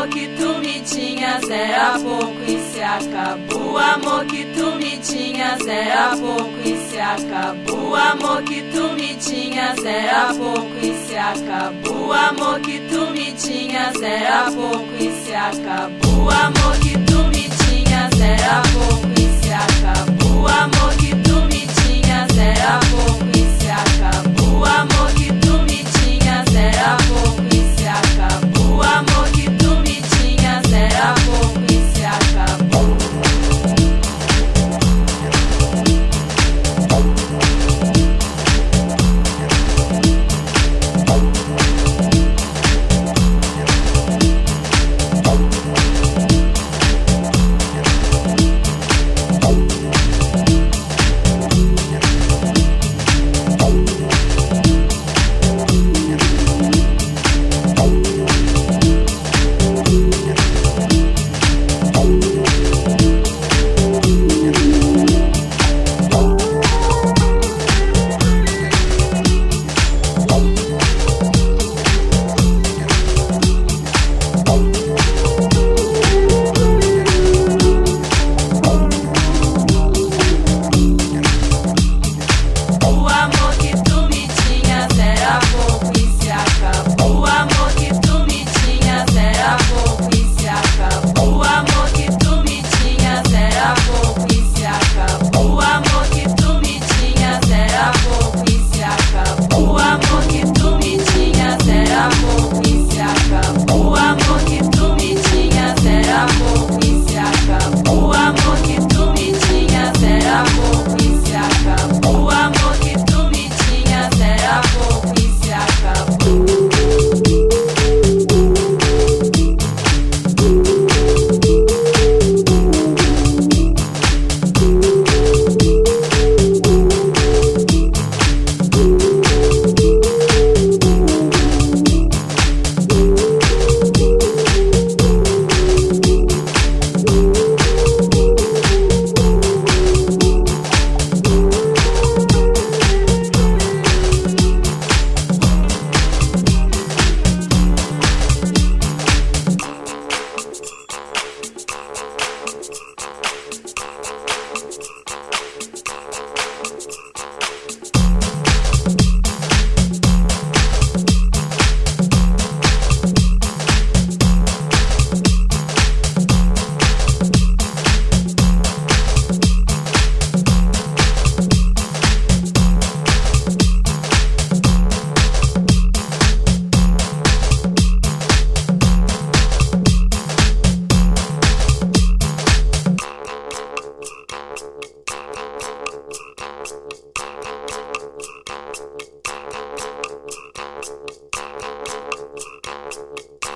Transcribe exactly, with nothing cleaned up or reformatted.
amor que tu me tinhas era pouco e se acabou. O amor que tu me tinhas era pouco e se acabou. O amor que tu me tinhas era pouco e se acabou. O amor que tu me tinhas era pouco e se acabou. O amor que tu me tinhas era pouco e se acabou. O amor que tu me tinhas era pouco e se acabou. O amor que tu me tinhas era pouco e se acabou. O amor que tu me tinhas era pouco e se acabou. We'll be right back.